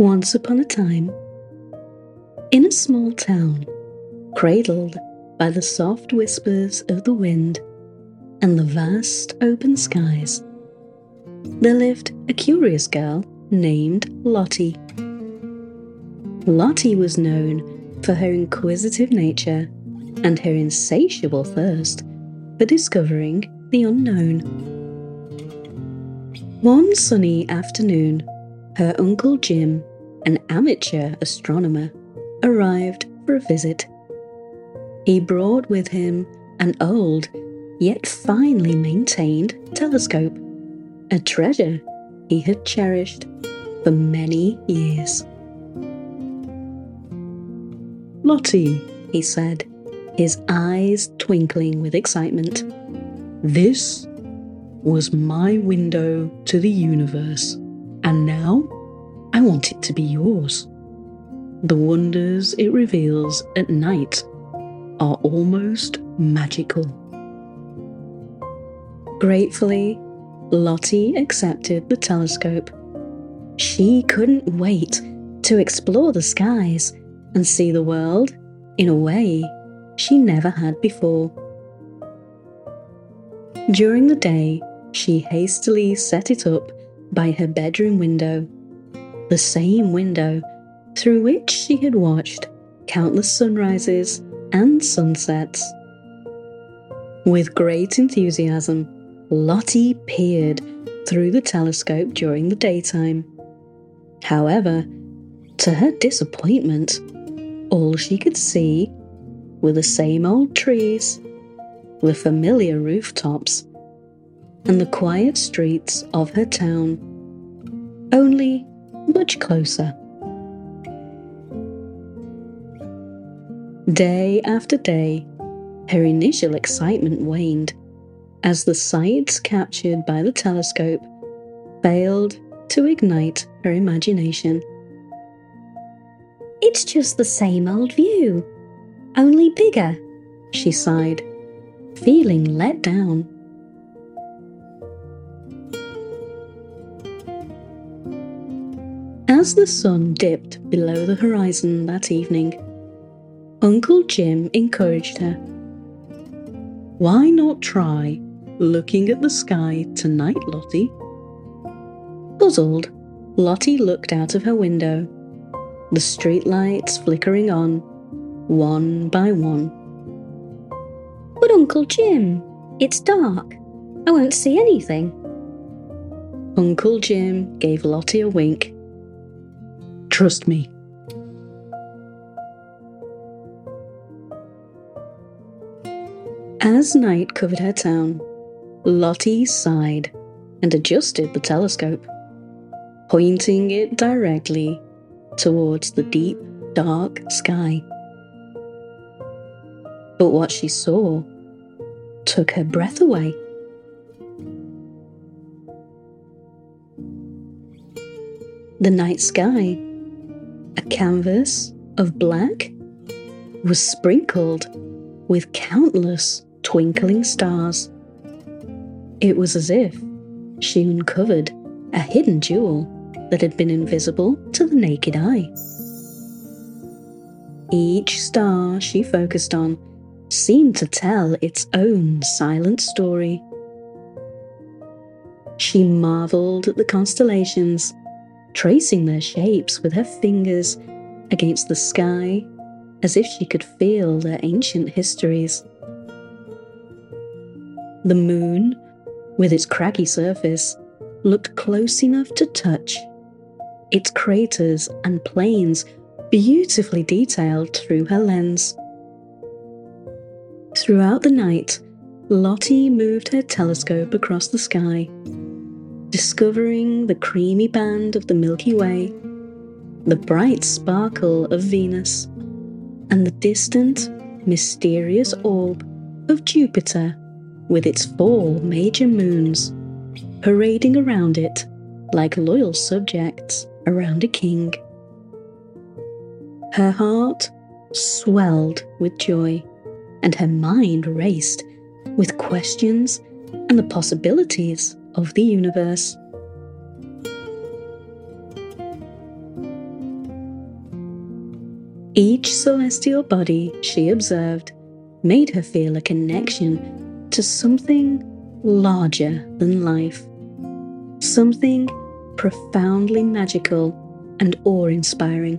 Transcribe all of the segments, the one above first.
Once upon a time, in a small town, cradled by the soft whispers of the wind and the vast open skies, there lived a curious girl named Lottie. Lottie was known for her inquisitive nature and her insatiable thirst for discovering the unknown. One sunny afternoon, her Uncle Jim, an amateur astronomer, arrived for a visit. He brought with him an old, yet finely maintained telescope, a treasure he had cherished for many years. "Lottie," he said, his eyes twinkling with excitement, "this was my window to the universe, and now I want it to be yours. The wonders it reveals at night are almost magical." Gratefully, Lottie accepted the telescope. She couldn't wait to explore the skies and see the world in a way she never had before. During the day, she hastily set it up by her bedroom window, the same window through which she had watched countless sunrises and sunsets. With great enthusiasm, Lottie peered through the telescope during the daytime. However, to her disappointment, all she could see were the same old trees, the familiar rooftops, and the quiet streets of her town, only much closer. Day after day, her initial excitement waned as the sights captured by the telescope failed to ignite her imagination. "It's just the same old view, only bigger," she sighed, feeling let down. As the sun dipped below the horizon that evening, Uncle Jim encouraged her. "Why not try looking at the sky tonight, Lottie?" Puzzled, Lottie looked out of her window, the streetlights flickering on, one by one. "But Uncle Jim, it's dark. I won't see anything." Uncle Jim gave Lottie a wink. "Trust me." As night covered her town, Lottie sighed and adjusted the telescope, pointing it directly towards the deep, dark sky. But what she saw took her breath away. The night sky, a canvas of black, was sprinkled with countless twinkling stars. It was as if she uncovered a hidden jewel that had been invisible to the naked eye. Each star she focused on seemed to tell its own silent story. She marveled at the constellations, tracing their shapes with her fingers against the sky as if she could feel their ancient histories. The moon, with its craggy surface, looked close enough to touch, its craters and plains beautifully detailed through her lens. Throughout the night, Lottie moved her telescope across the sky, discovering the creamy band of the Milky Way, the bright sparkle of Venus, and the distant, mysterious orb of Jupiter with its 4 major moons, parading around it like loyal subjects around a king. Her heart swelled with joy, and her mind raced with questions and the possibilities of the universe. Each celestial body she observed made her feel a connection to something larger than life, something profoundly magical and awe-inspiring.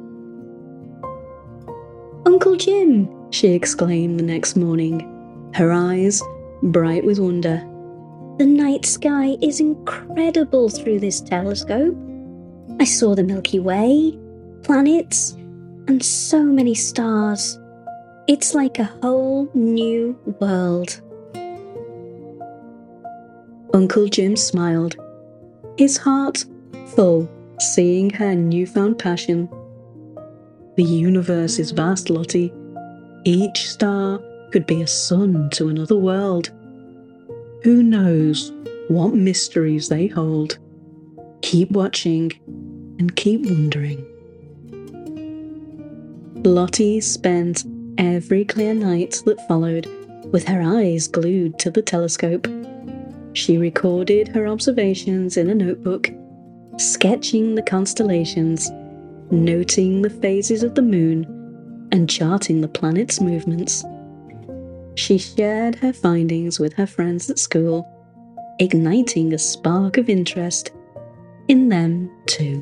"Uncle Jim!" she exclaimed the next morning, her eyes bright with wonder. "The night sky is incredible through this telescope. I saw the Milky Way, planets, and so many stars. It's like a whole new world." Uncle Jim smiled, his heart full seeing her newfound passion. "The universe is vast, Lottie. Each star could be a sun to another world. Who knows what mysteries they hold? Keep watching and keep wondering." Lottie spent every clear night that followed with her eyes glued to the telescope. She recorded her observations in a notebook, sketching the constellations, noting the phases of the moon, and charting the planets' movements. She shared her findings with her friends at school, igniting a spark of interest in them too.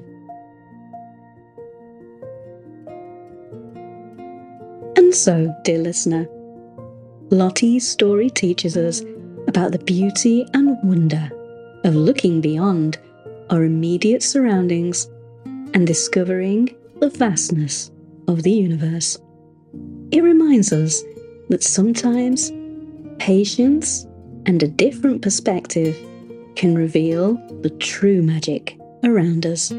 And so, dear listener, Lottie's story teaches us about the beauty and wonder of looking beyond our immediate surroundings and discovering the vastness of the universe. It reminds us that sometimes patience and a different perspective can reveal the true magic around us.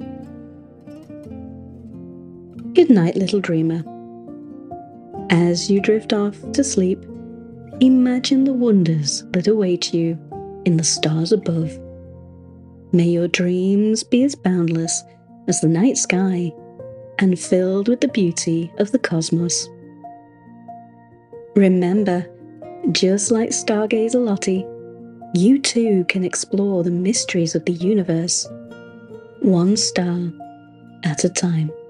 Good night, little dreamer. As you drift off to sleep, imagine the wonders that await you in the stars above. May your dreams be as boundless as the night sky and filled with the beauty of the cosmos. Remember, just like Stargazer Lottie, you too can explore the mysteries of the universe, one star at a time.